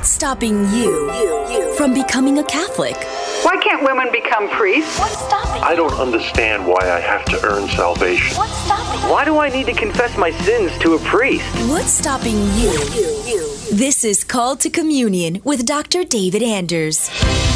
What's stopping you from becoming a Catholic? Why can't women become priests? What's stopping you? I don't understand why I have to earn salvation. What's stopping you? Why do I need to confess my sins to a priest? What's stopping you? This is Called to Communion with Dr. David Anders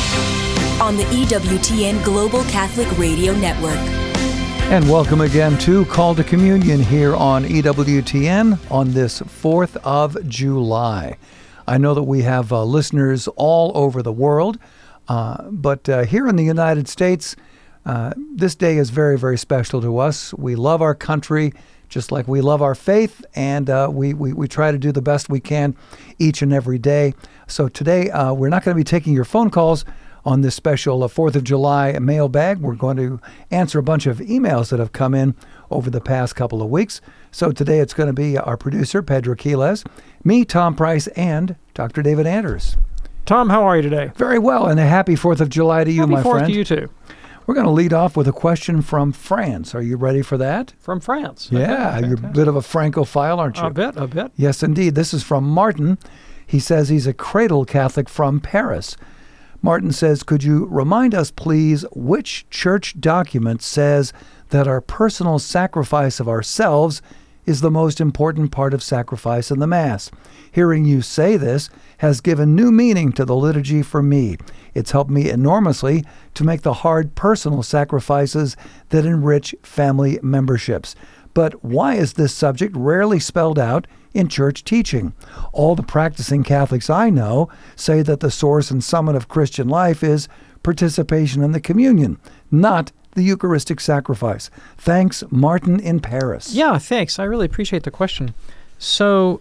on the EWTN Global Catholic Radio Network. And welcome again to Call to Communion here on EWTN on this 4th of July. I know that we have listeners all over the world, but here in the United States, this day is very, very special to us. We love our country just like we love our faith, and we try to do the best we can each and every day. So today, we're not going to be taking your phone calls on this special 4th of July mailbag. We're going to answer a bunch of emails that have come in over the past couple of weeks. So today it's going to be our producer, Pedro Quiles, me, Tom Price, and Dr. David Anders. Tom, how are you today? Very well, and a happy 4th of July to you, my friend. Happy 4th to you, too. We're going to lead off with a question from France. Are you ready for that? From France. Yeah, okay, you're a bit of a Francophile, aren't you? A bit. Yes, indeed. This is from Martin. He says he's a cradle Catholic from Paris. Martin says, could you remind us, please, which church document says that our personal sacrifice of ourselves is the most important part of sacrifice in the Mass? Hearing you say this has given new meaning to the liturgy for me. It's helped me enormously to make the hard personal sacrifices that enrich family memberships. But why is this subject rarely spelled out in church teaching? All the practicing Catholics I know say that the source and summit of Christian life is participation in the communion, not the Eucharistic sacrifice. Thanks, Martin in Paris. Yeah, thanks. I really appreciate the question. So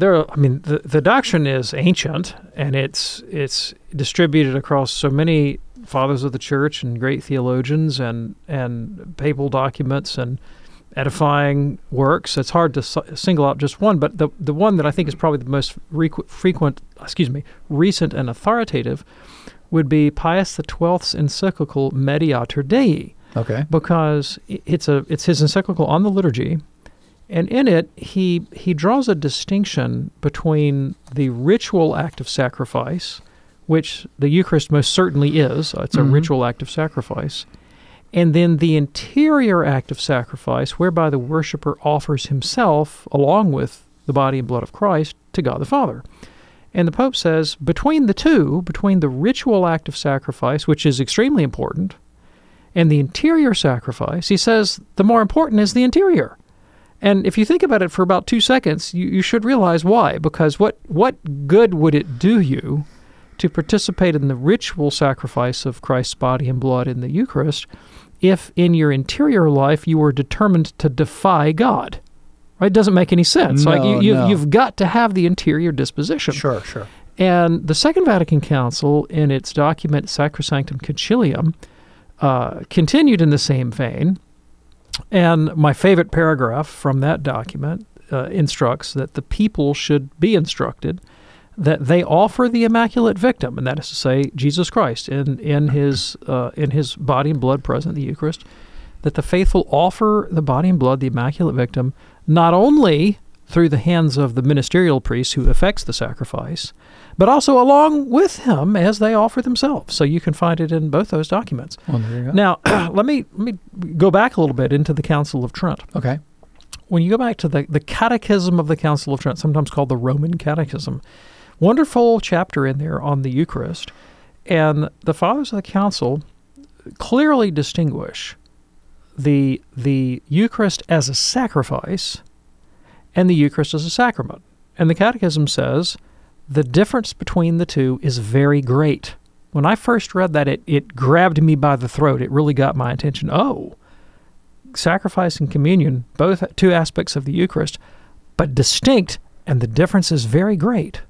the doctrine is ancient, and it's distributed across so many fathers of the church and great theologians and papal documents and edifying works. It's hard to single out just one, but the one that I think is probably the most recent and authoritative would be Pius XII's encyclical Mediator Dei. Okay. Because it's his encyclical on the liturgy, and in it he draws a distinction between the ritual act of sacrifice, which the Eucharist most certainly is. It's a ritual act of sacrifice. And then the interior act of sacrifice, whereby the worshiper offers himself, along with the body and blood of Christ, to God the Father. And the Pope says, between the two, between the ritual act of sacrifice, which is extremely important, and the interior sacrifice, he says the more important is the interior. And if you think about it for about 2 seconds, you should realize why. Because what good would it do you to participate in the ritual sacrifice of Christ's body and blood in the Eucharist if in your interior life you were determined to defy God? Right? It doesn't make any sense. No, you've got to have the interior disposition. Sure. And the Second Vatican Council, in its document Sacrosanctum Concilium, continued in the same vein. And my favorite paragraph from that document instructs that the people should be instructed that they offer the Immaculate Victim, and that is to say, Jesus Christ, in his body and blood present in the Eucharist, that the faithful offer the body and blood, the Immaculate Victim, not only through the hands of the ministerial priest who effects the sacrifice, but also along with him as they offer themselves. So you can find it in both those documents. Well, there you go. Now, let me go back a little bit into the Council of Trent. Okay. When you go back to the Catechism of the Council of Trent, sometimes called the Roman Catechism, wonderful chapter in there on the Eucharist, and the Fathers of the Council clearly distinguish the Eucharist as a sacrifice and the Eucharist as a sacrament. And the Catechism says the difference between the two is very great. When I first read that, it grabbed me by the throat. It really got my attention. Oh, sacrifice and communion, both two aspects of the Eucharist, but distinct, and the difference is very great.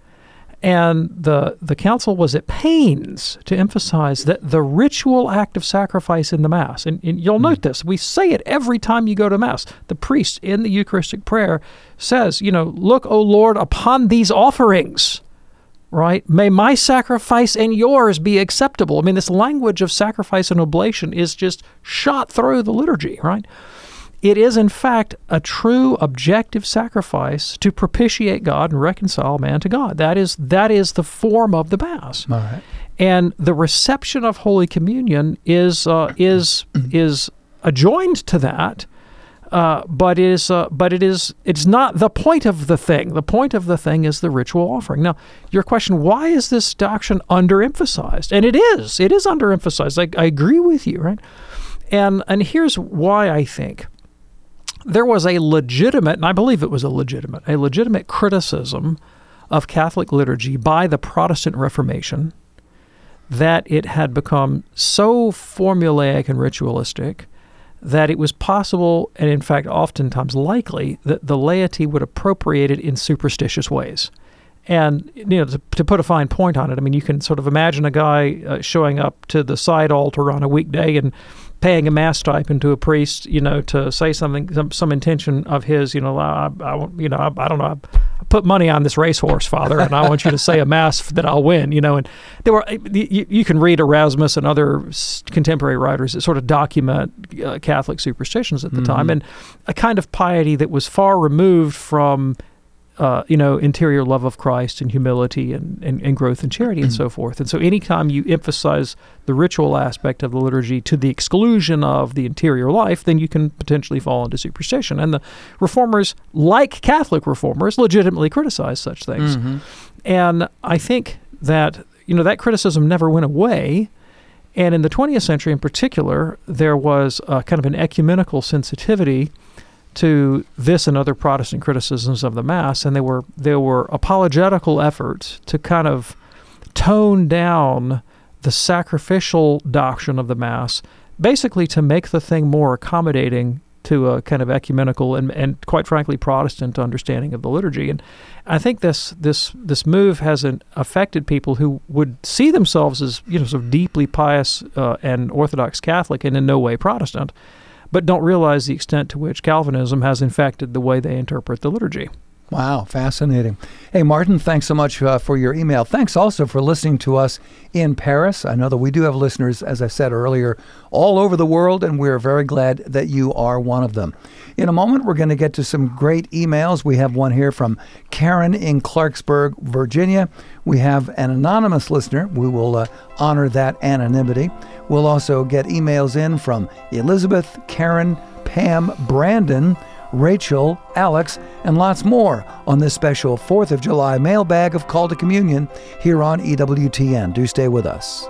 And the council was at pains to emphasize that the ritual act of sacrifice in the Mass, and you'll note this, we say it every time you go to Mass. The priest in the Eucharistic prayer says, look, O Lord, upon these offerings, right? May my sacrifice and yours be acceptable. I mean, this language of sacrifice and oblation is just shot through the liturgy, right? it is in fact a true objective sacrifice to propitiate God and reconcile man to God. That is the form of the Mass. All right. And the reception of Holy Communion is adjoined to that, but it's not the point of the thing. The point of the thing is the ritual offering. Now, your question: why is this doctrine underemphasized? And it is underemphasized. I agree with you, right? And here's why I think. There was a legitimate, and I believe it was a legitimate criticism of Catholic liturgy by the Protestant Reformation, that it had become so formulaic and ritualistic that it was possible, and in fact oftentimes likely, that the laity would appropriate it in superstitious ways. And to put a fine point on it, I mean, you can sort of imagine a guy showing up to the side altar on a weekday and paying a mass stipend to a priest, to say something, some intention of his, I don't know, I put money on this racehorse, Father, and I want you to say a mass that I'll win, and there were, you can read Erasmus and other contemporary writers that sort of document Catholic superstitions at the time, and a kind of piety that was far removed from interior love of Christ and humility and growth in charity and so forth. And so anytime you emphasize the ritual aspect of the liturgy to the exclusion of the interior life, then you can potentially fall into superstition. And the Reformers, like Catholic Reformers, legitimately criticize such things. And I think that, that criticism never went away. And in the 20th century in particular, there was kind of an ecumenical sensitivity to this and other Protestant criticisms of the Mass, and there were apologetical efforts to kind of tone down the sacrificial doctrine of the Mass, basically to make the thing more accommodating to a kind of ecumenical and quite frankly Protestant understanding of the liturgy. And I think this move has affected people who would see themselves as sort of deeply pious and Orthodox Catholic and in no way Protestant, but don't realize the extent to which Calvinism has infected the way they interpret the liturgy. Wow, fascinating. Hey, Martin, thanks so much for your email. Thanks also for listening to us in Paris. I know that we do have listeners, as I said earlier, all over the world, and we're very glad that you are one of them. In a moment, we're going to get to some great emails. We have one here from Karen in Clarksburg, Virginia. We have an anonymous listener. We will honor that anonymity. We'll also get emails in from Elizabeth, Karen, Pam, Brandon, Rachel, Alex, and lots more on this special 4th of July mailbag of Call to Communion here on EWTN. Do stay with us.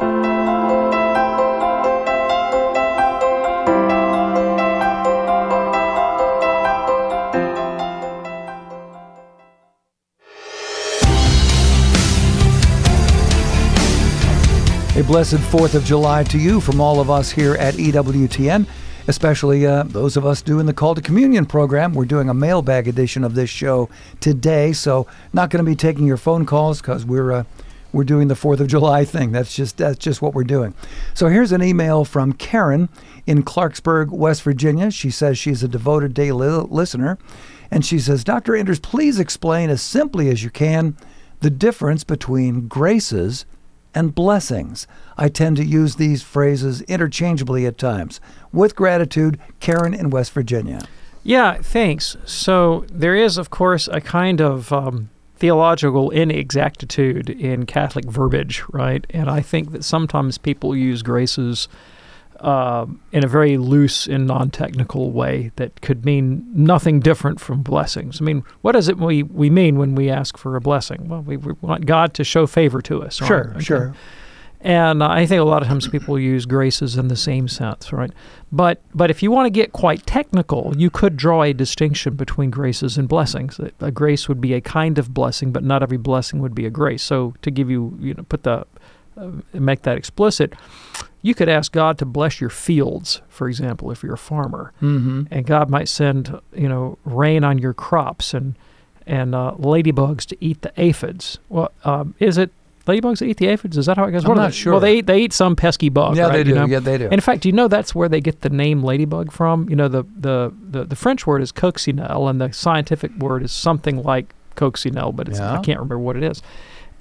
A blessed 4th of July to you from all of us here at EWTN, especially those of us doing the Call to Communion program. We're doing a mailbag edition of this show today, so not going to be taking your phone calls because we're doing the 4th of July thing. That's just what we're doing. So here's an email from Karen in Clarksburg, West Virginia. She says she's a devoted daily listener, and she says, Dr. Enders, please explain as simply as you can the difference between graces and blessings. I tend to use these phrases interchangeably at times. With gratitude, Karen in West Virginia. Yeah, thanks. So there is, of course, a kind of theological inexactitude in Catholic verbiage, right? And I think that sometimes people use graces in a very loose and non-technical way that could mean nothing different from blessings. I mean, what does it we mean when we ask for a blessing? Well, we want God to show favor to us. Sure, right? Sure. And I think a lot of times people use graces in the same sense, right? But if you want to get quite technical, you could draw a distinction between graces and blessings. A grace would be a kind of blessing, but not every blessing would be a grace. So to give you, make that explicit, you could ask God to bless your fields, for example, if you're a farmer, and God might send, rain on your crops and ladybugs to eat the aphids. Well, is it ladybugs that eat the aphids? Is that how it goes? I'm not sure. Well, they eat some pesky bug. Yeah, right? they do. Yeah, they do. And in fact, that's where they get the name ladybug from? The French word is coccinelle, and the scientific word is something like coccinelle, but I can't remember what it is.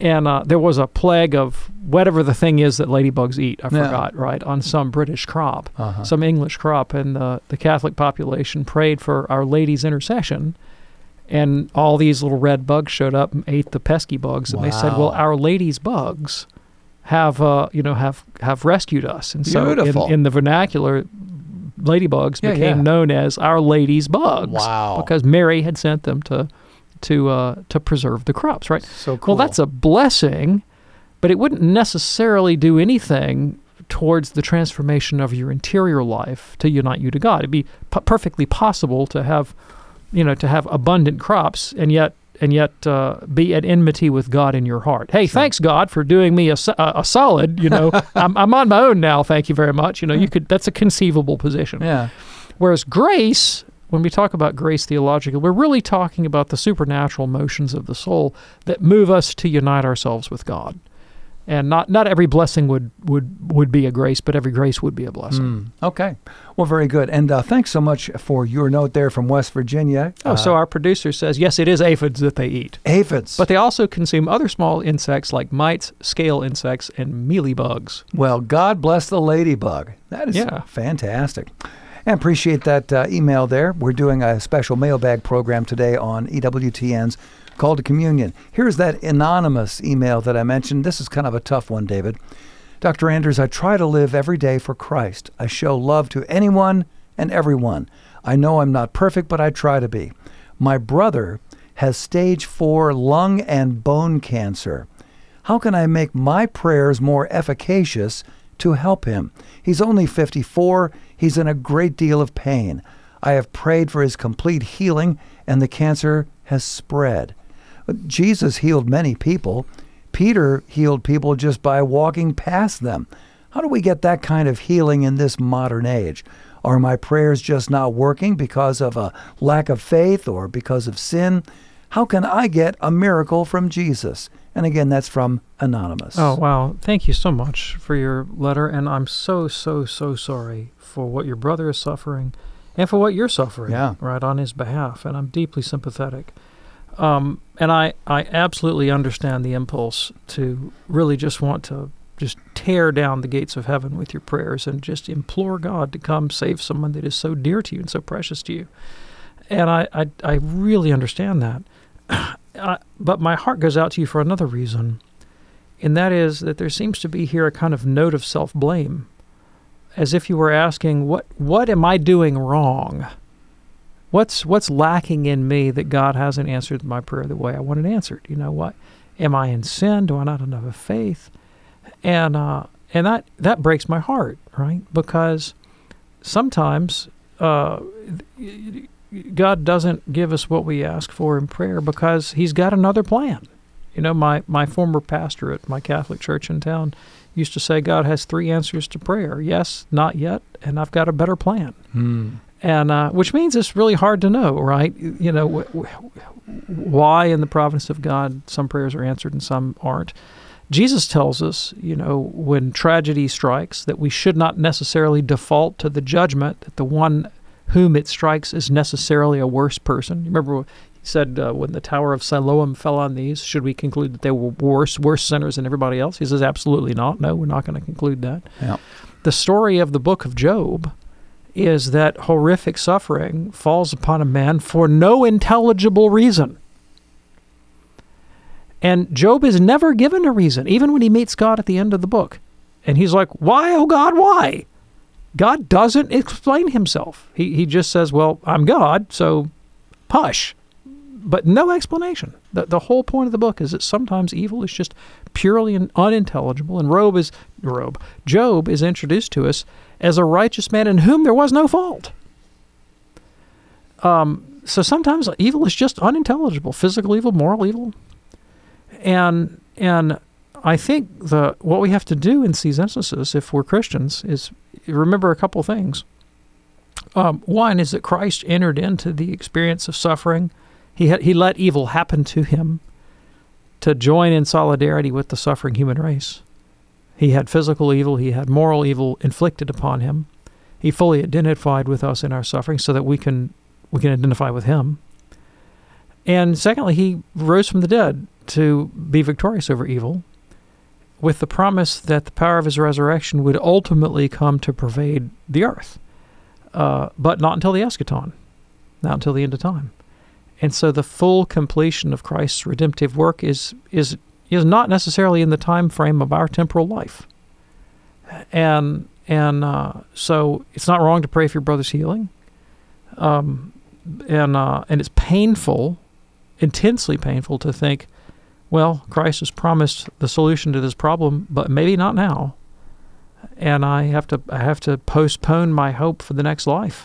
And there was a plague of whatever the thing is that ladybugs eat. I forgot, right, on some British crop, some English crop. And the Catholic population prayed for Our Lady's intercession. And all these little red bugs showed up and ate the pesky bugs. And they said, well, Our Lady's bugs have rescued us. And so in the vernacular, ladybugs became known as Our Lady's bugs. Wow. Because Mary had sent them to preserve the crops, right? So cool. Well, that's a blessing, but it wouldn't necessarily do anything towards the transformation of your interior life to unite you to God. It'd be perfectly possible to have abundant crops and yet be at enmity with God in your heart. Hey, thanks God for doing me a solid. I'm on my own now. Thank you very much. That's a conceivable position. Yeah. Whereas grace, when we talk about grace theologically, we're really talking about the supernatural motions of the soul that move us to unite ourselves with God. And not every blessing would be a grace, but every grace would be a blessing. Okay. Well, very good. And thanks so much for your note there from West Virginia. So our producer says, yes, it is aphids that they eat. Aphids. But they also consume other small insects like mites, scale insects, and mealybugs. Well, God bless the ladybug. That is fantastic. And appreciate that email there. We're doing a special mailbag program today on EWTN's Call to Communion. Here's that anonymous email that I mentioned. This is kind of a tough one, David. Dr. Anders, I try to live every day for Christ. I show love to anyone and everyone. I know I'm not perfect, but I try to be. My brother has stage 4 lung and bone cancer. How can I make my prayers more efficacious to help him? He's only 54. He's in a great deal of pain. I have prayed for his complete healing, and the cancer has spread. Jesus healed many people. Peter healed people just by walking past them. How do we get that kind of healing in this modern age? Are my prayers just not working because of a lack of faith or because of sin? How can I get a miracle from Jesus? And again, that's from Anonymous. Oh, wow. Thank you so much for your letter. And I'm so, so, so sorry for what your brother is suffering and for what you're suffering right on his behalf. And I'm deeply sympathetic. And I absolutely understand the impulse to really just want to just tear down the gates of heaven with your prayers and just implore God to come save someone that is so dear to you and so precious to you. And I really understand that. But my heart goes out to you for another reason, and that is that there seems to be here a kind of note of self-blame, as if you were asking, what am I doing wrong? What's lacking in me that God hasn't answered my prayer the way I want it answered? You know what? Am I in sin? Do I not have enough faith? And that breaks my heart, right? Because sometimes God doesn't give us what we ask for in prayer because He's got another plan. You know, my former pastor at my Catholic church in town used to say God has 3 answers to prayer: yes, not yet, and I've got a better plan. And which means it's really hard to know, right? You know, why in the providence of God some prayers are answered and some aren't. Jesus tells us, you know, when tragedy strikes, that we should not necessarily default to the judgment that the one whom it strikes is necessarily a worse person. You remember he said when the Tower of Siloam fell on these, should we conclude that they were worse sinners than everybody else? He says, absolutely not. No, we're not going to conclude that. Yeah. The story of the book of Job is that horrific suffering falls upon a man for no intelligible reason. And Job is never given a reason, even when he meets God at the end of the book. And he's like, why, oh God, why? God doesn't explain himself. He just says, well, I'm God, so hush. But no explanation. The whole point of the book is that sometimes evil is just purely unintelligible, and Job is introduced to us as a righteous man in whom there was no fault. So sometimes evil is just unintelligible, physical evil, moral evil. And I think what we have to do in these instances, if we're Christians, is remember a couple things. One is that Christ entered into the experience of suffering. He let evil happen to him to join in solidarity with the suffering human race. He had physical evil. He had moral evil inflicted upon him. He fully identified with us in our suffering so that we can identify with him. And secondly, he rose from the dead to be victorious over evil, with the promise that the power of his resurrection would ultimately come to pervade the earth, but not until the eschaton, not until the end of time. And so the full completion of Christ's redemptive work is not necessarily in the time frame of our temporal life. And so it's not wrong to pray for your brother's healing. And it's painful, intensely painful to think, well, Christ has promised the solution to this problem, but maybe not now. And I have to postpone my hope for the next life.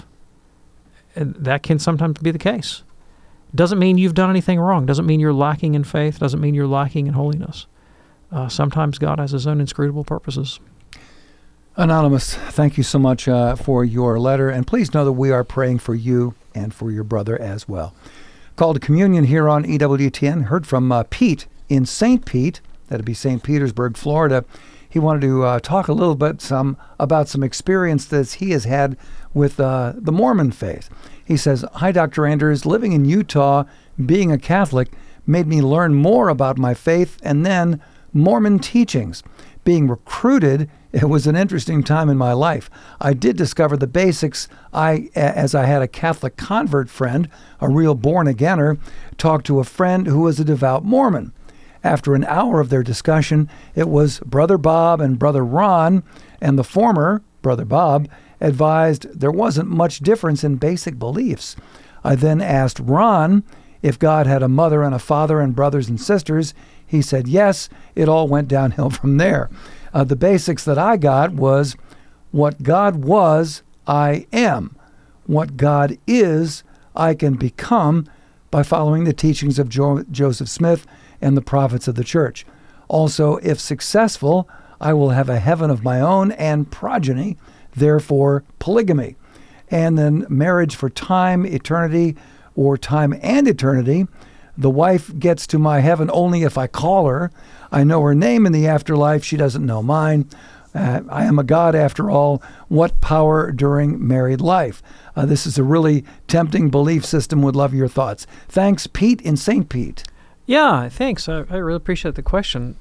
And that can sometimes be the case. Doesn't mean you've done anything wrong. Doesn't mean you're lacking in faith. Doesn't mean you're lacking in holiness. Sometimes God has his own inscrutable purposes. Anonymous, thank you so much for your letter. And please know that we are praying for you and for your brother as well. Call to Communion here on EWTN. Heard from Pete in St. Pete. That'd be St. Petersburg, Florida. He wanted to talk a little bit about some experience that he has had with the Mormon faith. He says, "Hi, Dr. Anders. Living in Utah, being a Catholic, made me learn more about my faith and then Mormon teachings. Being recruited, it was an interesting time in my life. I did discover the basics as I had a Catholic convert friend, a real born-againer, talk to a friend who was a devout Mormon. After an hour of their discussion, it was Brother Bob and Brother Ron, and the former, Brother Bob, advised there wasn't much difference in basic beliefs. I then asked Ron if God had a mother and a father and brothers and sisters. He said yes. It all went downhill from there. The basics that I got was what God was, I am. What God is, I can become by following the teachings of Joseph Smith and the prophets of the church. Also, if successful, I will have a heaven of my own and progeny, therefore polygamy. And then marriage for time, eternity, or time and eternity. The wife gets to my heaven only if I call her. I know her name in the afterlife. She doesn't know mine. I am a God after all. What power during married life?" This is a really tempting belief system. Would love your thoughts. Thanks, Pete in St. Pete. Yeah, thanks. I really appreciate the question.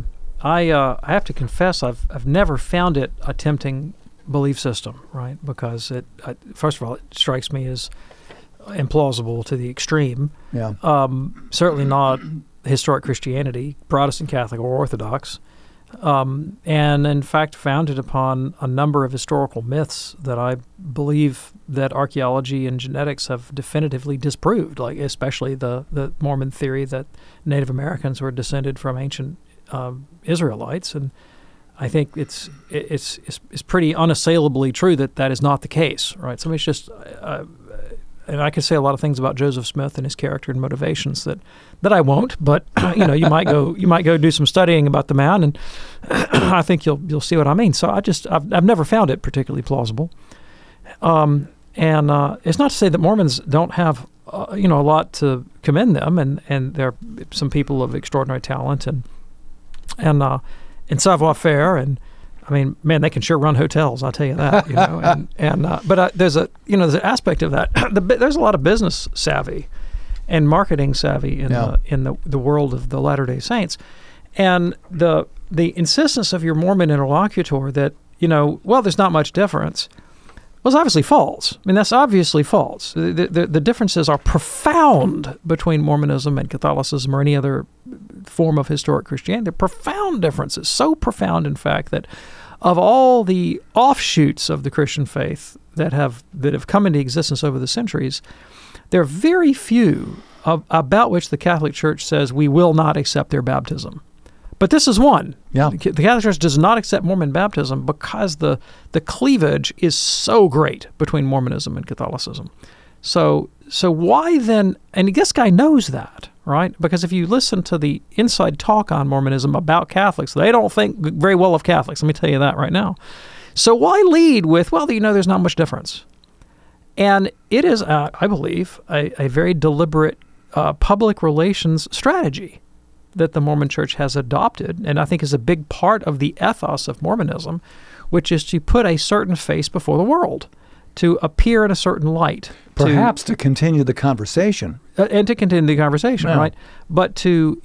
I have to confess I've never found it a tempting belief system, right? Because first of all, it strikes me as implausible to the extreme. Yeah. Certainly not historic Christianity, Protestant, Catholic, or Orthodox. And in fact founded upon a number of historical myths that I believe that archaeology and genetics have definitively disproved, like especially the Mormon theory that Native Americans were descended from ancient Israelites. And I think it's pretty unassailably true that is not the case, right? So it's just, and I could say a lot of things about Joseph Smith and his character and motivations that I won't, but you might go do some studying about the man, and I think you'll see what I mean. So I've never found it particularly plausible, and it's not to say that Mormons don't have a lot to commend them, and they're some people of extraordinary talent and savoir-faire, and I mean, man, they can sure run hotels. I'll tell you that. But there's an aspect of that. There's a lot of business savvy and marketing savvy in the world of the Latter-day Saints, and the insistence of your Mormon interlocutor that there's not much difference was obviously false. I mean, that's obviously false. The differences are profound between Mormonism and Catholicism or any other form of historic Christianity. They're profound differences, so profound, in fact, that of all the offshoots of the Christian faith that have come into existence over the centuries, there are very few about which the Catholic Church says we will not accept their baptism. But this is one. Yeah. The Catholic Church does not accept Mormon baptism because the cleavage is so great between Mormonism and Catholicism. So why then, and this guy knows that, right? Because if you listen to the inside talk on Mormonism about Catholics, they don't think very well of Catholics. Let me tell you that right now. So why lead with, there's not much difference? And it is, I believe, a very deliberate public relations strategy that the Mormon Church has adopted, and I think is a big part of the ethos of Mormonism, which is to put a certain face before the world. to appear in a certain light. Perhaps to continue the conversation. And to continue the conversation, right? But to,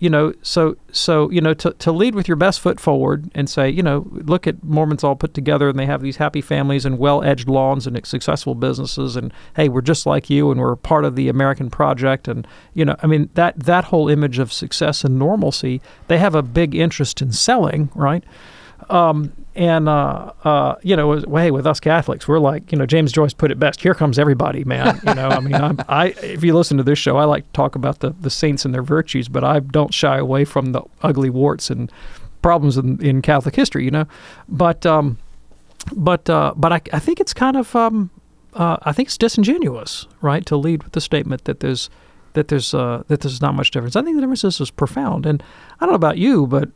to lead with your best foot forward and say, look at Mormons all put together and they have these happy families and well-edged lawns and successful businesses, and hey, we're just like you and we're part of the American project, and that whole image of success and normalcy, they have a big interest in selling, right? Hey, with us Catholics, we're like, James Joyce put it best. Here comes everybody, man. If you listen to this show, I like to talk about the saints and their virtues, but I don't shy away from the ugly warts and problems in Catholic history, But I think it's kind of, I think it's disingenuous, right, to lead with the statement that there's not much difference. I think the difference is profound, and I don't know about you, but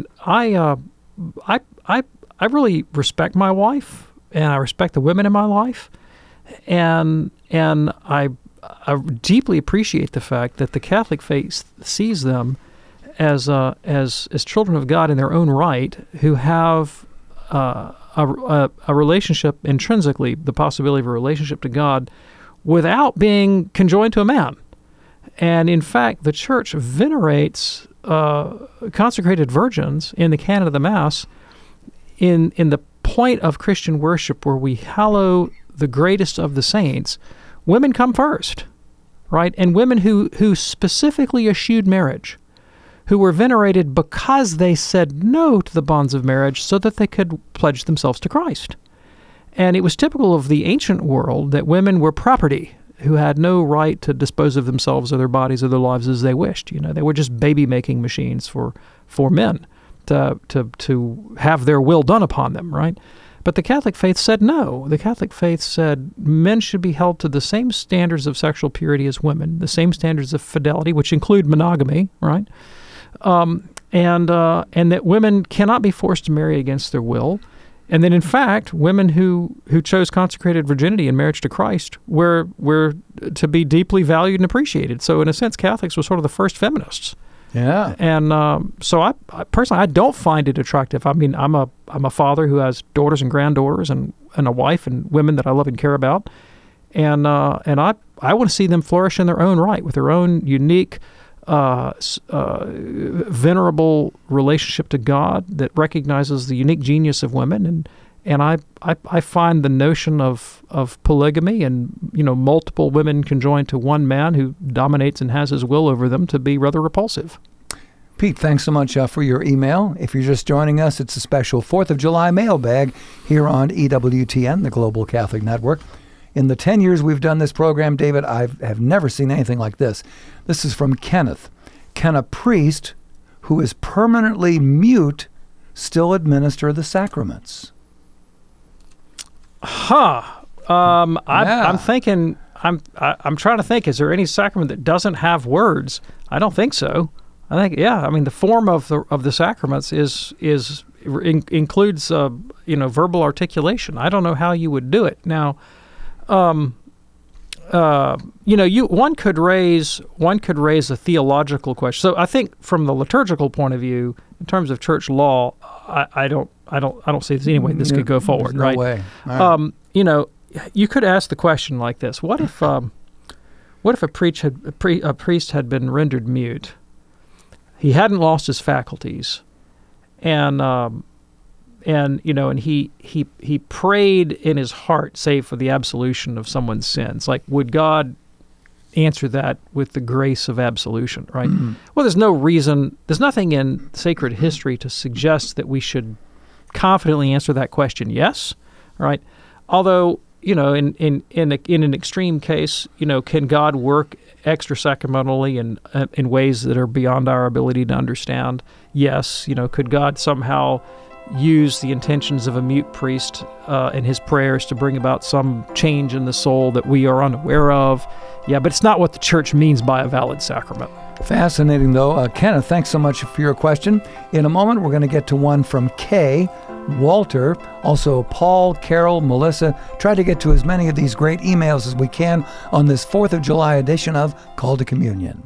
I really respect my wife, and I respect the women in my life, and I deeply appreciate the fact that the Catholic faith sees them as children of God in their own right, who have a relationship intrinsically, the possibility of a relationship to God, without being conjoined to a man. And in fact, the Church venerates consecrated virgins in the canon of the Mass in the point of Christian worship where we hallow the greatest of the saints. Women come first, right? And women who specifically eschewed marriage, who were venerated because they said no to the bonds of marriage so that they could pledge themselves to Christ. And it was typical of the ancient world that women were property who had no right to dispose of themselves or their bodies or their lives as they wished. They were just baby-making machines for men to have their will done upon them, right? But the Catholic faith said no. The Catholic faith said men should be held to the same standards of sexual purity as women, the same standards of fidelity, which include monogamy, right? And that women cannot be forced to marry against their will. And that, in fact, women who chose consecrated virginity in marriage to Christ were to be deeply valued and appreciated. So, in a sense, Catholics were sort of the first feminists. Yeah. And so I personally, I don't find it attractive. I mean, I'm a father who has daughters and granddaughters and a wife and women that I love and care about. And I want to see them flourish in their own right with their own unique, venerable relationship to God that recognizes the unique genius of women. And I find the notion of polygamy and, multiple women conjoined to one man who dominates and has his will over them to be rather repulsive. Pete, thanks so much for your email. If you're just joining us, it's a special 4th of July mailbag here on EWTN, the Global Catholic Network. In the 10 years we've done this program, David, I have never seen anything like this. This is from Kenneth. Can a priest who is permanently mute still administer the sacraments? I'm thinking. I'm trying to think. Is there any sacrament that doesn't have words? I don't think so. I think, I mean, the form of the sacraments includes verbal articulation. I don't know how you would do it now. One could raise a theological question. So I think from the liturgical point of view, in terms of church law, I don't see this any way this could go forward. No right? way. Right. You could ask the question like this: What if a priest had been rendered mute? He hadn't lost his faculties, and he prayed in his heart, say, for the absolution of someone's sins. Like, would God answer that with the grace of absolution, right? Mm-hmm. Well, there's nothing in sacred history to suggest that we should confidently answer that question, yes, right? Although, in an extreme case, can God work extra-sacramentally in ways that are beyond our ability to understand? Yes. Could God somehow use the intentions of a mute priest and his prayers to bring about some change in the soul that we are unaware of? Yeah, but it's not what the Church means by a valid sacrament. Fascinating, though. Kenneth, thanks so much for your question. In a moment, we're going to get to one from Kay, Walter, also Paul, Carol, Melissa. Try to get to as many of these great emails as we can on this 4th of July edition of Call to Communion.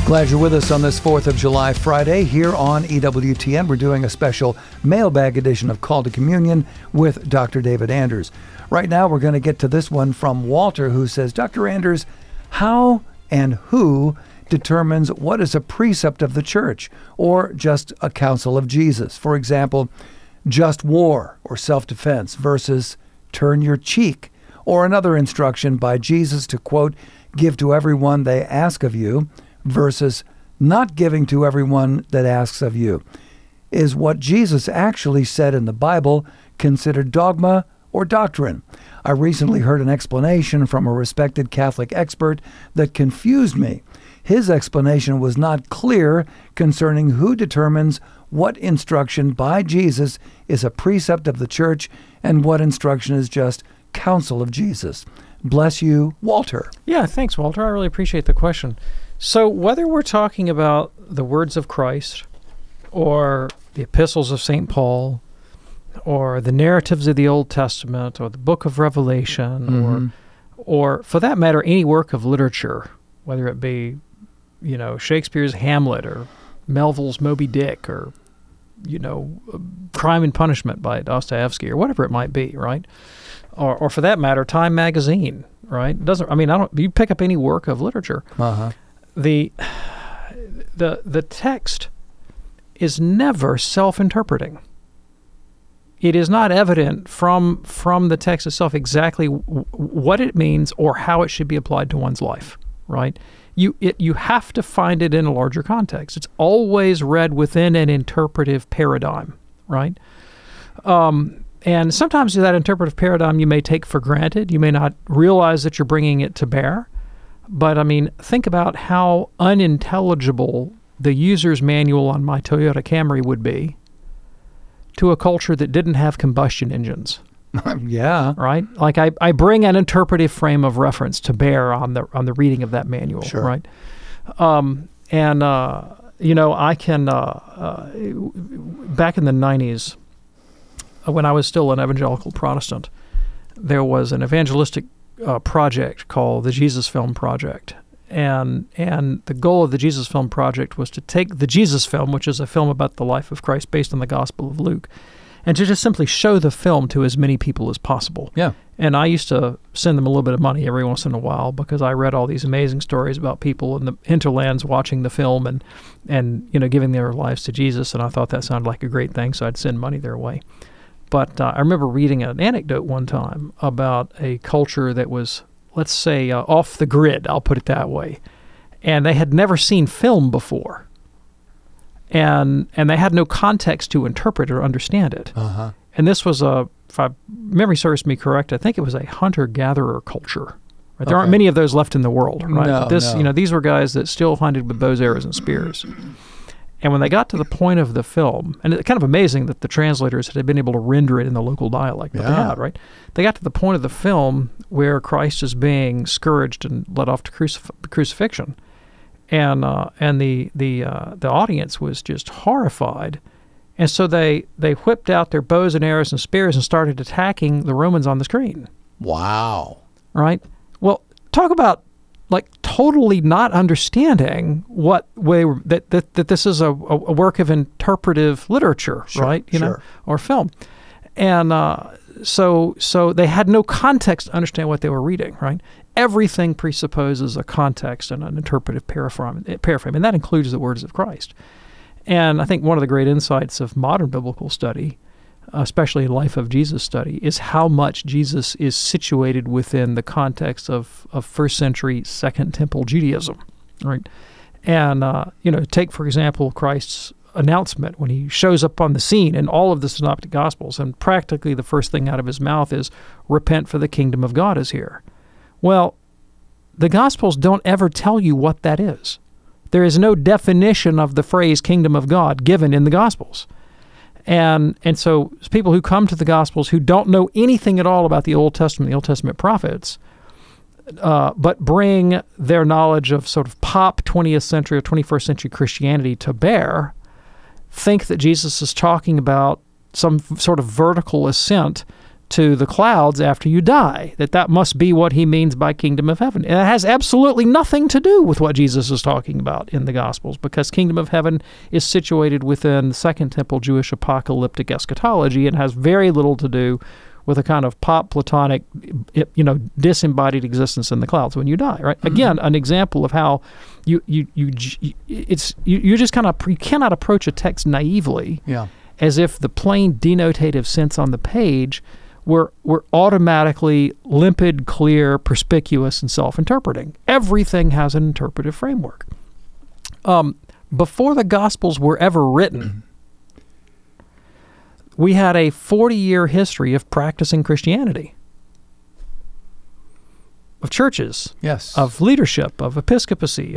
Glad you're with us on this 4th of July Friday here on EWTN. We're doing a special mailbag edition of Call to Communion with Dr. David Anders. Right now, we're going to get to this one from Walter, who says, Dr. Anders, how and who determines what is a precept of the church or just a counsel of Jesus? For example, just war or self-defense versus turn your cheek, or another instruction by Jesus to, quote, give to everyone they ask of you, versus not giving to everyone that asks of you. Is what Jesus actually said in the Bible considered dogma or doctrine? I recently heard an explanation from a respected Catholic expert that confused me. His explanation was not clear concerning who determines what instruction by Jesus is a precept of the church and what instruction is just counsel of Jesus. Bless you, Walter. Yeah, thanks, Walter. I really appreciate the question. So whether we're talking about the words of Christ or the epistles of St. Paul or the narratives of the Old Testament or the book of Revelation or for that matter, any work of literature, whether it be, Shakespeare's Hamlet or Melville's Moby Dick or, Crime and Punishment by Dostoevsky or whatever it might be, right? Or for that matter, Time magazine, right? You pick up any work of literature. The text is never self-interpreting. It is not evident from the text itself exactly what it means or how it should be applied to one's life, right? You have to find it in a larger context. It's always read within an interpretive paradigm, right? And sometimes that interpretive paradigm you may take for granted. You may not realize that you're bringing it to bear. But, think about how unintelligible the user's manual on my Toyota Camry would be to a culture that didn't have combustion engines. Yeah. Right? Like I bring an interpretive frame of reference to bear on the reading of that manual. Sure. Right? I can, back in the 90s, when I was still an evangelical Protestant, there was an evangelistic project called the Jesus Film Project. And the goal of the Jesus Film Project was to take the Jesus film, which is a film about the life of Christ based on the Gospel of Luke, and to just simply show the film to as many people as possible. Yeah. And I used to send them a little bit of money every once in a while because I read all these amazing stories about people in the hinterlands watching the film and giving their lives to Jesus, and I thought that sounded like a great thing, so I'd send money their way. But I remember reading an anecdote one time about a culture that was, let's say, off the grid, I'll put it that way. And they had never seen film before. And they had no context to interpret or understand it. Uh-huh. And this was if memory serves me correct, I think it was a hunter-gatherer culture. Right? There aren't many of those left in the world, right? No, But these were guys that still hunted with bows, arrows, and spears. And when they got to the point of the film, and it's kind of amazing that the translators had been able to render it in the local dialect that they had, right? They got to the point of the film where Christ is being scourged and led off to crucifixion, and the audience was just horrified, and so they whipped out their bows and arrows and spears and started attacking the Romans on the screen. Wow! Right? Well, talk about totally not understanding what way that this is a work of interpretive literature, sure, right? Sure. Or film, and so they had no context to understand what they were reading, right? Everything presupposes a context and an interpretive paraframe, and that includes the words of Christ. And I think one of the great insights of modern biblical study, especially Life of Jesus study, is how much Jesus is situated within the context of first century Second Temple Judaism, right? And, take, for example, Christ's announcement when he shows up on the scene in all of the Synoptic Gospels, and practically the first thing out of his mouth is, repent for the kingdom of God is here. Well, the Gospels don't ever tell you what that is. There is no definition of the phrase kingdom of God given in the Gospels. And so people who come to the Gospels who don't know anything at all about the Old Testament, the Old Testament prophets, but bring their knowledge of sort of pop 20th century or 21st century Christianity to bear, think that Jesus is talking about some sort of vertical ascent to the clouds after you die, that must be what he means by kingdom of heaven. And it has absolutely nothing to do with what Jesus is talking about in the Gospels, because kingdom of heaven is situated within the Second Temple Jewish apocalyptic eschatology and has very little to do with a kind of pop Platonic, disembodied existence in the clouds when you die, right? Mm-hmm. Again, an example of how you cannot approach a text naively, as if the plain denotative sense on the page were automatically limpid, clear, perspicuous, and self-interpreting. Everything has an interpretive framework. Before the Gospels were ever written, we had a 40-year history of practicing Christianity, of churches, of leadership, of episcopacy,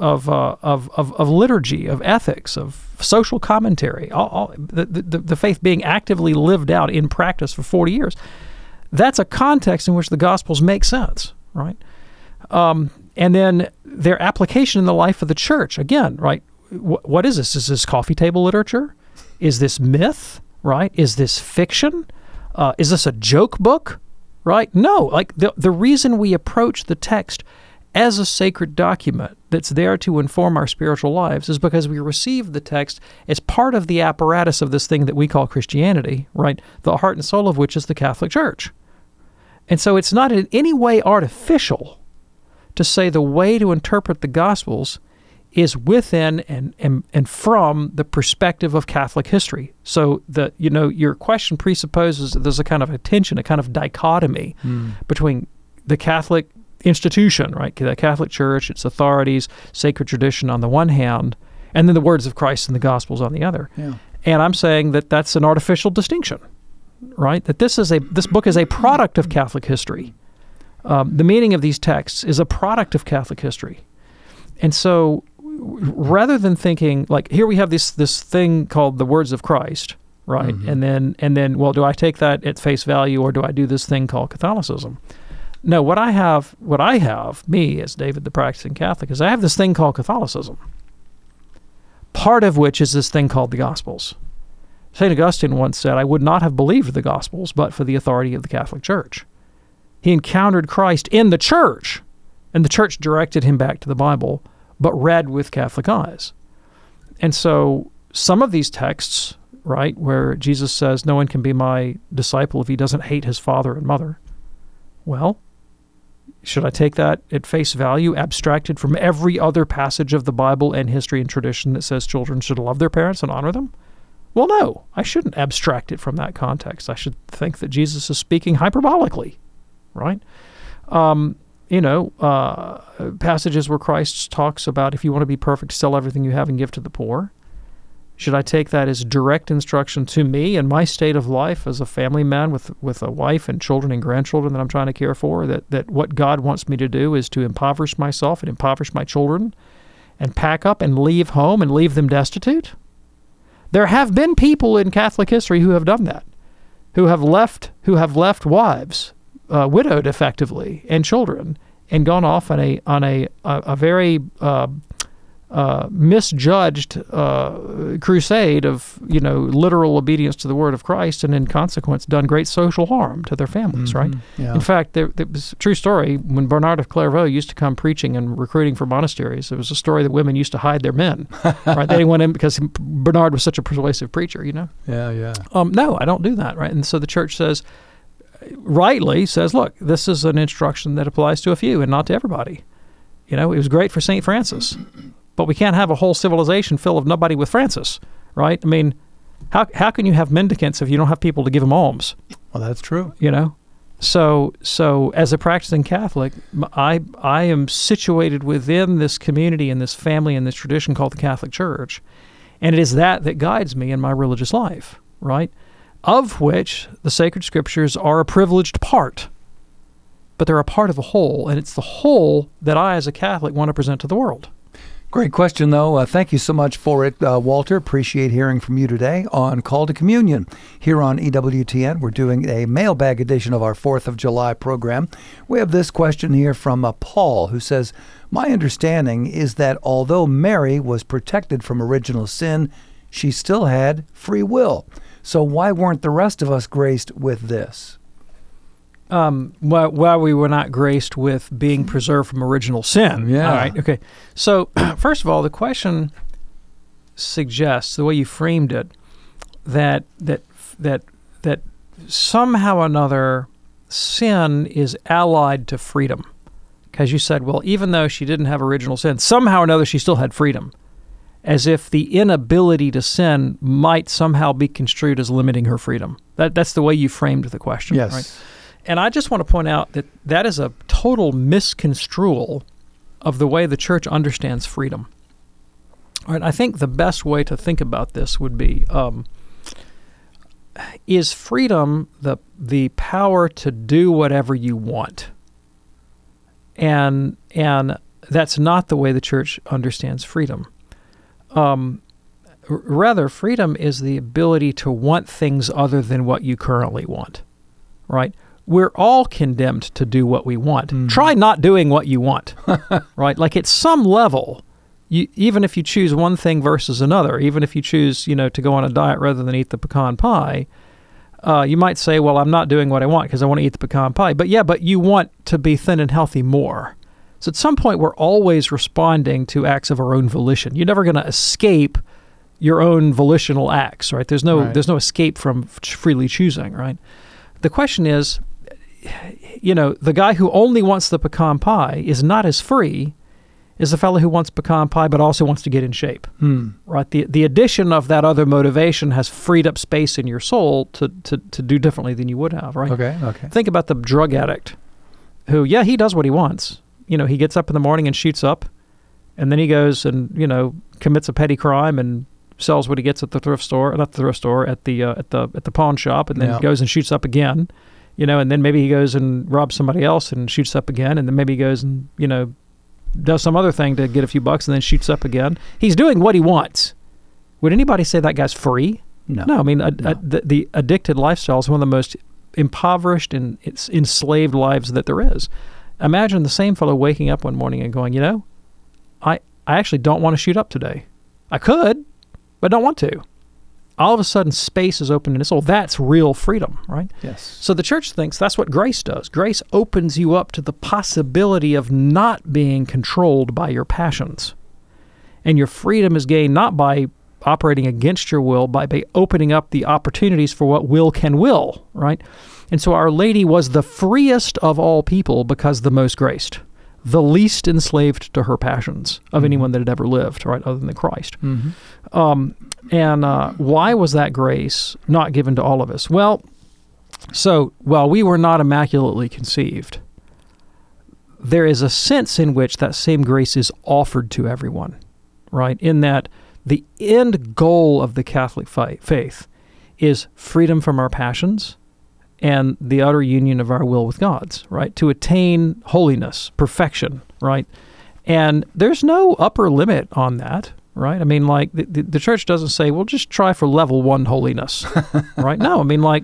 of liturgy, of ethics, of social commentary, all the faith being actively lived out in practice for 40 years. That's a context in which the Gospels make sense, right? And then their application in the life of the church, again, right? What is this? Is this coffee table literature? Is this myth, right? Is this fiction? Is this a joke book? Right? No, like the reason we approach the text as a sacred document that's there to inform our spiritual lives is because we receive the text as part of the apparatus of this thing that we call Christianity, right? The heart and soul of which is the Catholic Church. And so it's not in any way artificial to say the way to interpret the Gospels is within and from the perspective of Catholic history. So your question presupposes that there's a kind of a tension, a kind of dichotomy between the Catholic institution, right? The Catholic Church, its authorities, sacred tradition on the one hand, and then the words of Christ in the Gospels on the other. Yeah. And I'm saying that that's an artificial distinction, right? That this book is a product of Catholic history. The meaning of these texts is a product of Catholic history. And so rather than thinking, like, here we have this thing called the words of Christ, right? Mm-hmm. And then, well, do I take that at face value, or do I do this thing called Catholicism? No, what I have, me as David the practicing Catholic, is I have this thing called Catholicism, part of which is this thing called the Gospels. St. Augustine once said, I would not have believed the Gospels but for the authority of the Catholic Church. He encountered Christ in the church, and the church directed him back to the Bible, but read with Catholic eyes. And so some of these texts, right, where Jesus says, no one can be my disciple if he doesn't hate his father and mother. Well, should I take that at face value, abstracted from every other passage of the Bible and history and tradition that says children should love their parents and honor them? Well, no, I shouldn't abstract it from that context. I should think that Jesus is speaking hyperbolically, right? Passages where Christ talks about if you want to be perfect, sell everything you have and give to the poor. Should I take that as direct instruction to me and my state of life as a family man with a wife and children and grandchildren that I'm trying to care for, that what God wants me to do is to impoverish myself and impoverish my children and pack up and leave home and leave them destitute? There have been people in Catholic history who have done that, who have left wives, widowed effectively, and children, and gone off on a very misjudged crusade of literal obedience to the word of Christ, and in consequence done great social harm to their families. Right? Yeah. In fact, there was a true story when Bernard of Clairvaux used to come preaching and recruiting for monasteries. There was a story that women used to hide their men. Right? They didn't want him because Bernard was such a persuasive preacher. Yeah. No, I don't do that. Right? And so the church rightly says, look, this is an instruction that applies to a few and not to everybody. It was great for St. Francis, but we can't have a whole civilization full of nobody with Francis, right? I mean, how can you have mendicants if you don't have people to give them alms? Well, that's true. So as a practicing Catholic, I am situated within this community and this family and this tradition called the Catholic Church, and it is that guides me in my religious life, right? Of which the sacred scriptures are a privileged part, but they're a part of the whole, and it's the whole that I, as a Catholic, want to present to the world. Great question, though. Thank you so much for it, Walter. Appreciate hearing from you today on Call to Communion. Here on EWTN, we're doing a mailbag edition of our 4th of July program. We have this question here from Paul, who says, my understanding is that although Mary was protected from original sin, she still had free will. So why weren't the rest of us graced with this? While we were not graced with being preserved from original sin. Yeah. All right. Okay. So, first of all, the question suggests, the way you framed it, that somehow or another sin is allied to freedom. Because you said, well, even though she didn't have original sin, somehow or another she still had freedom. As if the inability to sin might somehow be construed as limiting her freedom. That's the way you framed the question. Yes. Right? And I just want to point out that that is a total misconstrual of the way the church understands freedom. All right, I think the best way to think about this would be, is freedom the power to do whatever you want? And that's not the way the church understands freedom. Rather, freedom is the ability to want things other than what you currently want, right? We're all condemned to do what we want. Mm. Try not doing what you want, right? Like at some level, even if you choose one thing versus another, even if you choose, to go on a diet rather than eat the pecan pie, you might say, well, I'm not doing what I want because I want to eat the pecan pie. But you want to be thin and healthy more. So at some point, we're always responding to acts of our own volition. You're never going to escape your own volitional acts, right? There's no escape from freely choosing, right? The question is, the guy who only wants the pecan pie is not as free as the fellow who wants pecan pie but also wants to get in shape, right? The addition of that other motivation has freed up space in your soul to do differently than you would have, right? Okay. Think about the drug addict who, he does what he wants. He gets up in the morning and shoots up, and then he goes and, commits a petty crime and sells what he gets at the thrift store, not the thrift store, at the pawn shop, and then goes and shoots up again, and then maybe he goes and robs somebody else and shoots up again, and then maybe he goes and, does some other thing to get a few bucks and then shoots up again. He's doing what he wants. Would anybody say that guy's free? No. No, I mean, the addicted lifestyle is one of the most impoverished and enslaved lives that there is. Imagine the same fellow waking up one morning and going, I actually don't want to shoot up today. I could, but I don't want to. All of a sudden, space is open in his soul. That's real freedom, right? Yes. So the church thinks that's what grace does. Grace opens you up to the possibility of not being controlled by your passions. And your freedom is gained not by operating against your will, by opening up the opportunities for what will can will, right? And so Our Lady was the freest of all people because the most graced, the least enslaved to her passions of anyone that had ever lived, right, other than Christ. Mm-hmm. Why was that grace not given to all of us? Well, so while we were not immaculately conceived, there is a sense in which that same grace is offered to everyone, right? In that the end goal of the Catholic faith is freedom from our passions and the utter union of our will with God's, right? To attain holiness, perfection, right? And there's no upper limit on that, right? I mean, like, the church doesn't say, well, just try for level 1 holiness, right? No, I mean, like,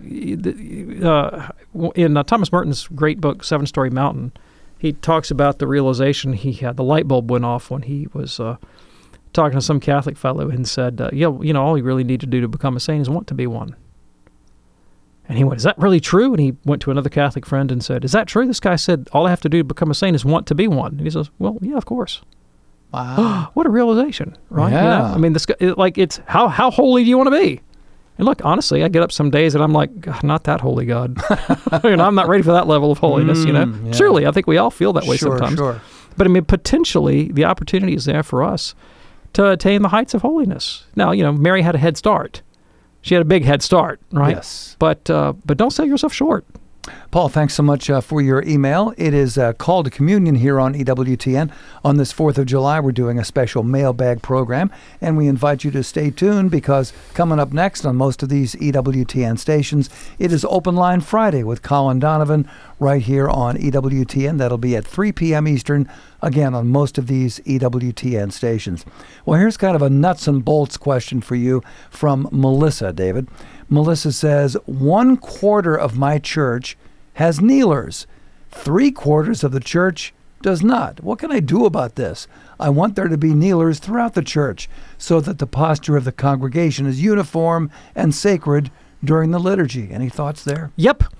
in Thomas Merton's great book, Seven Storey Mountain, he talks about the realization he had. The light bulb went off when he was talking to some Catholic fellow and said, all you really need to do to become a saint is want to be one. And he went, is that really true? And he went to another Catholic friend and said, is that true? This guy said, all I have to do to become a saint is want to be one. And he says, well, yeah, of course. Wow. What a realization, right? Yeah. I mean, this guy, it's how holy do you want to be? And look, honestly, I get up some days and I'm like, God, not that holy, God. I'm not ready for that level of holiness, Yeah. Surely, I think we all feel that way sometimes. Sure. But I mean, potentially, the opportunity is there for us to attain the heights of holiness. Now, Mary had a head start. She had a big head start, right? Yes. But don't sell yourself short. Paul, thanks so much for your email. It is Call to Communion here on EWTN. On this 4th of July, we're doing a special mailbag program, and we invite you to stay tuned because coming up next on most of these EWTN stations, it is Open Line Friday with Colin Donovan right here on EWTN. That'll be at 3 p.m. Eastern, again, on most of these EWTN stations. Well, here's kind of a nuts and bolts question for you from Melissa, David. Melissa says, 1/4 of my church has kneelers. 3/4 of the church does not. What can I do about this? I want there to be kneelers throughout the church so that the posture of the congregation is uniform and sacred during the liturgy. Any thoughts there? Yep.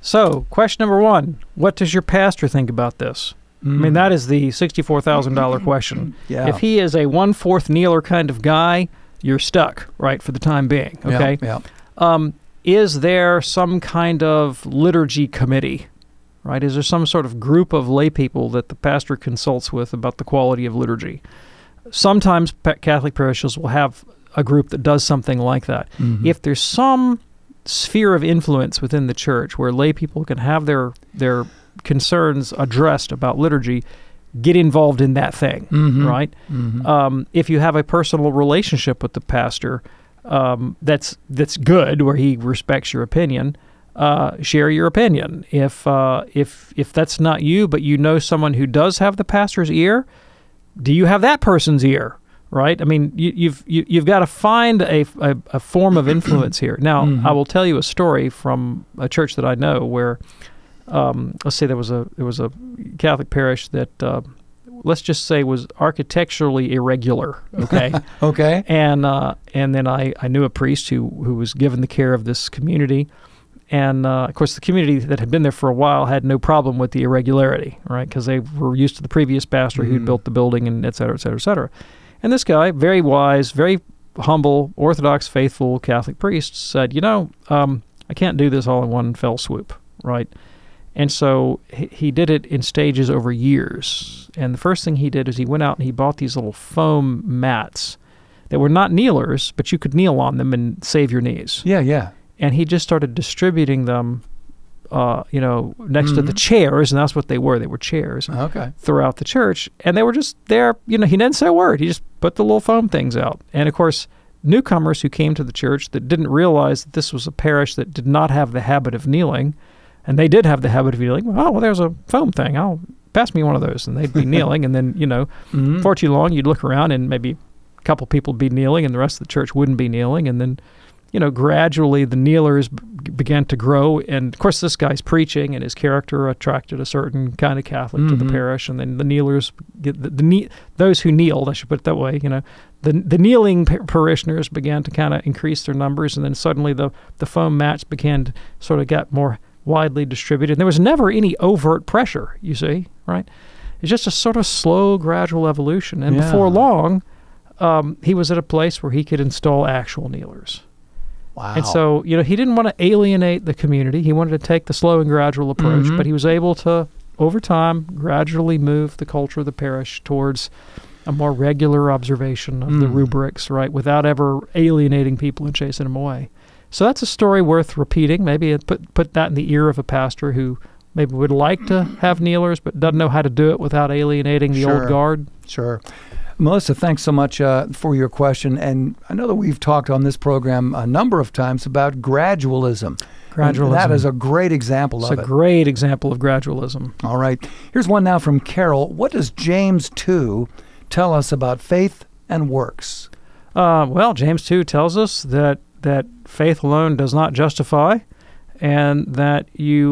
So, question number one, what does your pastor think about this? I mean, that is the $64,000 question. Yeah. If he is a 1/4 kneeler kind of guy, you're stuck, right, for the time being, okay? Yeah. Is there some kind of liturgy committee, right? Is there some sort of group of lay people that the pastor consults with about the quality of liturgy? Sometimes Catholic parishes will have a group that does something like that. Mm-hmm. If there's some sphere of influence within the church where lay people can have their concerns addressed about liturgy, get involved in that thing, right? Mm-hmm. If you have a personal relationship with the pastor that's good, where he respects your opinion, share your opinion. If that's not you, but you know someone who does have the pastor's ear, do you have that person's ear? Right? I mean, you've got to find a form of influence here. Now, I will tell you a story from a church that I know where, let's say there was a Catholic parish that, let's just say, was architecturally irregular. Okay. Okay. And then I knew a priest who was given the care of this community. And, of course, the community that had been there for a while had no problem with the irregularity, right? Because they were used to the previous pastor who'd built the building, and et cetera, et cetera, et cetera. And this guy, very wise, very humble, Orthodox, faithful Catholic priest, said, I can't do this all in one fell swoop, right? And so he did it in stages over years. And the first thing he did is he went out and he bought these little foam mats that were not kneelers, but you could kneel on them and save your knees. Yeah, yeah. And he just started distributing them, next to the chairs, and that's what they were. They were chairs throughout the church. And they were just there. He didn't say a word. He just put the little foam things out. And, of course, newcomers who came to the church that didn't realize that this was a parish that did not have the habit of kneeling, and they did have the habit of kneeling, there's a foam thing. Pass me one of those. And they'd be kneeling. And then, for too long, you'd look around and maybe a couple people would be kneeling and the rest of the church wouldn't be kneeling. And then, gradually the kneelers began to grow. And, of course, this guy's preaching and his character attracted a certain kind of Catholic to the parish. And then the kneelers, those who kneeled, I should put it that way, the kneeling parishioners began to kind of increase their numbers. And then suddenly the foam mats began to sort of get more widely distributed. And there was never any overt pressure, you see, right? It's just a sort of slow, gradual evolution. And before long, he was at a place where he could install actual kneelers. Wow. And so, he didn't want to alienate the community. He wanted to take the slow and gradual approach, but he was able to, over time, gradually move the culture of the parish towards a more regular observation of the rubrics, right, without ever alienating people and chasing them away. So that's a story worth repeating. Maybe put that in the ear of a pastor who maybe would like to have kneelers but doesn't know how to do it without alienating the old guard. Sure. Melissa, thanks so much for your question. And I know that we've talked on this program a number of times about gradualism. And that is a great example of it. It's a great example of gradualism. All right. Here's one now from Carol. What does James 2 tell us about faith and works? Well, James 2 tells us that faith alone does not justify, and that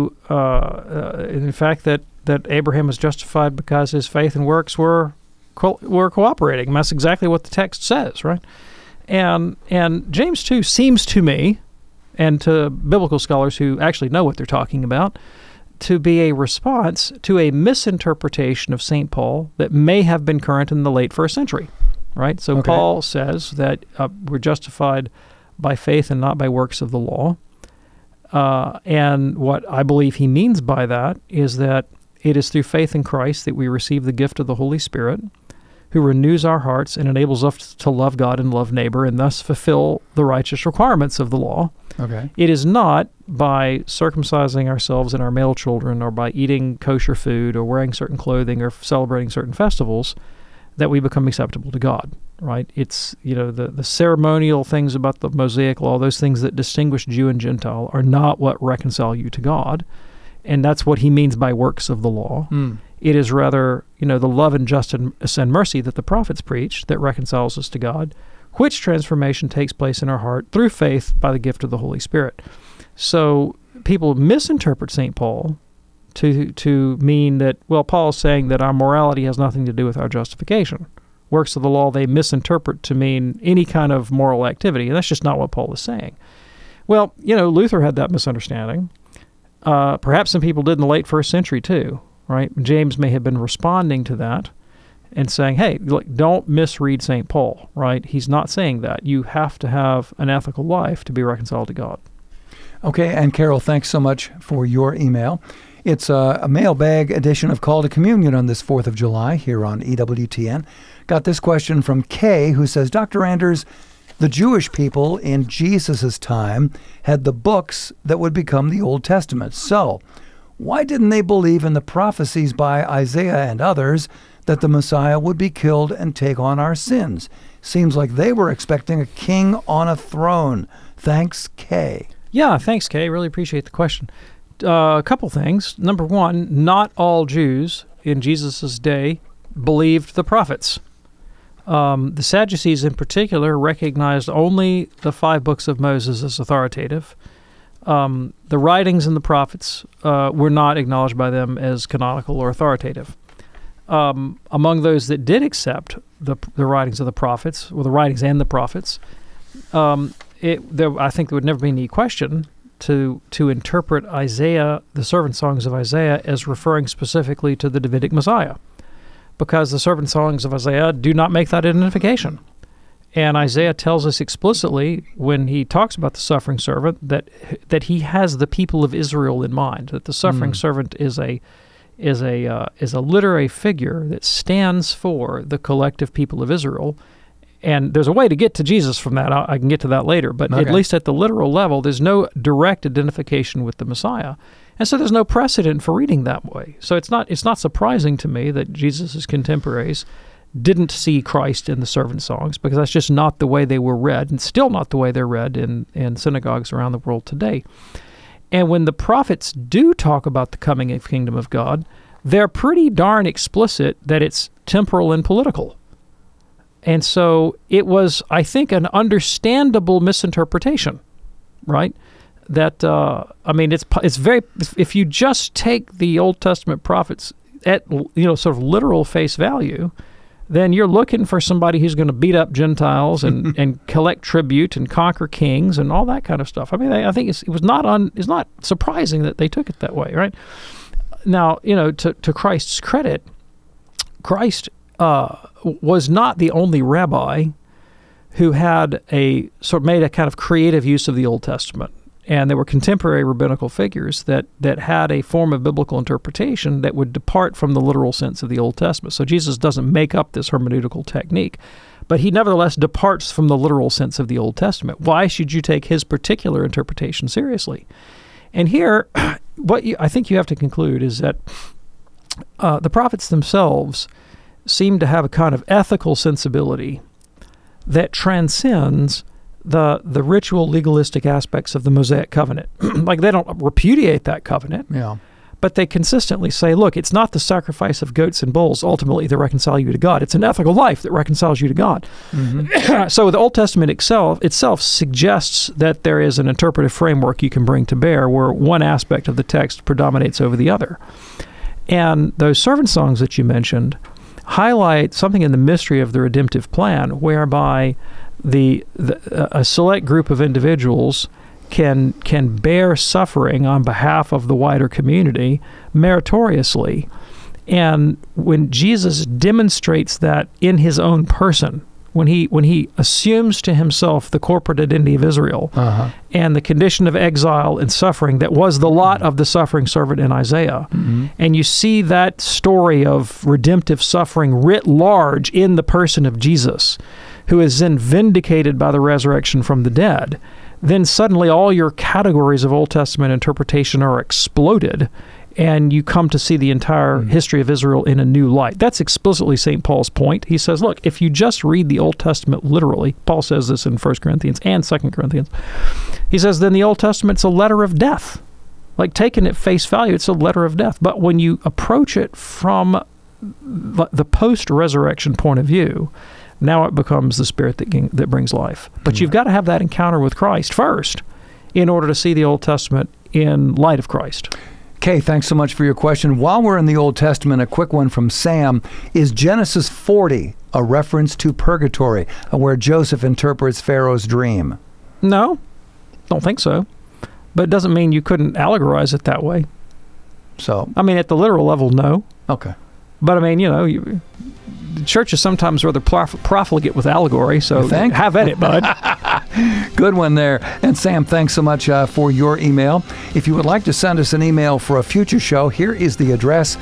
in fact, that Abraham was justified because his faith and works were cooperating. And that's exactly what the text says, right? And James 2 seems to me, and to biblical scholars who actually know what they're talking about, to be a response to a misinterpretation of St. Paul that may have been current in the late first century, right? So Paul says that we're justified by faith and not by works of the law. And what I believe he means by that is that it is through faith in Christ that we receive the gift of the Holy Spirit, who renews our hearts and enables us to love God and love neighbor and thus fulfill the righteous requirements of the law. Okay. It is not by circumcising ourselves and our male children or by eating kosher food or wearing certain clothing or celebrating certain festivals that we become acceptable to God, right? It's, the ceremonial things about the Mosaic law, those things that distinguish Jew and Gentile are not what reconcile you to God. And that's what he means by works of the law. It is rather, the love and justice and mercy that the prophets preach that reconciles us to God, which transformation takes place in our heart through faith by the gift of the Holy Spirit. So people misinterpret St. Paul to mean that, Paul is saying that our morality has nothing to do with our justification. Works of the law they misinterpret to mean any kind of moral activity, and that's just not what Paul is saying. Well, Luther had that misunderstanding. Perhaps some people did in the late first century too, right? James may have been responding to that and saying, hey, look, don't misread St. Paul, right? He's not saying that. You have to have an ethical life to be reconciled to God. Okay, and Carol, thanks so much for your email. It's a mailbag edition of Call to Communion on this 4th of July here on EWTN. Got this question from Kay, who says, Dr. Anders, the Jewish people in Jesus' time had the books that would become the Old Testament. So, why didn't they believe in the prophecies by Isaiah and others that the Messiah would be killed and take on our sins? Seems like they were expecting a king on a throne. Thanks, Kay. Yeah, thanks, Kay. Really appreciate the question. A couple things. Number one, not all Jews in Jesus' day believed the prophets. The Sadducees in particular recognized only the 5 books of Moses as authoritative. The writings in the prophets were not acknowledged by them as canonical or authoritative. Among those that did accept the writings of the prophets, or the writings and the prophets, I think there would never be any question to interpret Isaiah, the servant songs of Isaiah, as referring specifically to the Davidic Messiah, because the servant songs of Isaiah do not make that identification. And Isaiah tells us explicitly when he talks about the suffering servant that he has the people of Israel in mind, that the suffering servant is a literary figure that stands for the collective people of Israel. And there's a way to get to Jesus from that. I can get to that later. But at least at the literal level, there's no direct identification with the Messiah. And so there's no precedent for reading that way. So it's not surprising to me that Jesus' contemporaries didn't see Christ in the servant songs, because that's just not the way they were read, and still not the way they're read in synagogues around the world today. And when the prophets do talk about the coming of kingdom of God, they're pretty darn explicit that it's temporal and political. And so it was, I think, an understandable misinterpretation, right? That it's very. If you just take the Old Testament prophets at sort of literal face value, then you're looking for somebody who's going to beat up Gentiles and collect tribute and conquer kings and all that kind of stuff. I mean, I think it's not surprising that they took it that way, right? Now, to Christ's credit, Christ was not the only rabbi who had made a kind of creative use of the Old Testament. And there were contemporary rabbinical figures that had a form of biblical interpretation that would depart from the literal sense of the Old Testament. So Jesus doesn't make up this hermeneutical technique, but he nevertheless departs from the literal sense of the Old Testament. Why should you take his particular interpretation seriously? And here, I think you have to conclude is that the prophets themselves seem to have a kind of ethical sensibility that transcends the ritual legalistic aspects of the Mosaic covenant. Like, they don't repudiate that covenant, but they consistently say, look, it's not the sacrifice of goats and bulls ultimately that reconcile you to God. It's an ethical life that reconciles you to God. Mm-hmm. So the Old Testament itself suggests that there is an interpretive framework you can bring to bear where one aspect of the text predominates over the other. And those servant songs that you mentioned highlight something in the mystery of the redemptive plan, whereby a select group of individuals can bear suffering on behalf of the wider community meritoriously. And when Jesus demonstrates that in his own person, when he assumes to himself the corporate identity of Israel and the condition of exile and suffering that was the lot of the suffering servant in Isaiah, and you see that story of redemptive suffering writ large in the person of Jesus, who is then vindicated by the resurrection from the dead, then suddenly all your categories of Old Testament interpretation are exploded, and you come to see the entire history of Israel in a new light. That's explicitly St. Paul's point. He says, look, if you just read the Old Testament literally, Paul says this in 1 Corinthians and 2 Corinthians, he says, then the Old Testament's a letter of death. Like, taken at face value, it's a letter of death. But when you approach it from the post-resurrection point of view, now it becomes the Spirit that brings life. But you've got to have that encounter with Christ first in order to see the Old Testament in light of Christ. Kay, thanks so much for your question. While we're in the Old Testament, a quick one from Sam. Is Genesis 40 a reference to purgatory, where Joseph interprets Pharaoh's dream? No, don't think so. But it doesn't mean you couldn't allegorize it that way. So, I mean, at the literal level, no. okay. But I mean, the church is sometimes rather profligate with allegory, so You think? have at it, bud. Good one there. And Sam, thanks so much for your email. If you would like to send us an email for a future show, here is the address,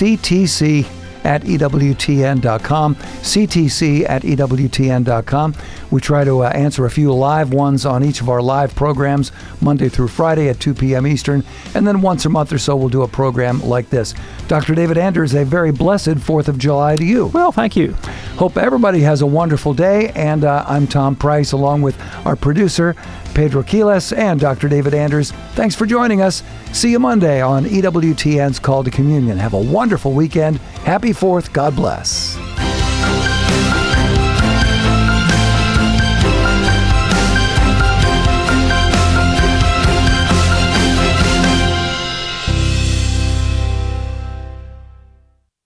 ctc@ewtn.com, ctc@ewtn.com. We try to answer a few live ones on each of our live programs, Monday through Friday at 2 p.m. Eastern, and then once a month or so we'll do a program like this. Dr. David Anders, a very blessed 4th of July to you. Well, thank you. Hope everybody has a wonderful day, and I'm Tom Price, along with our producer, Pedro Quiles, and Dr. David Anders. Thanks for joining us. See you Monday on EWTN's Call to Communion. Have a wonderful weekend. Happy 4th. God bless.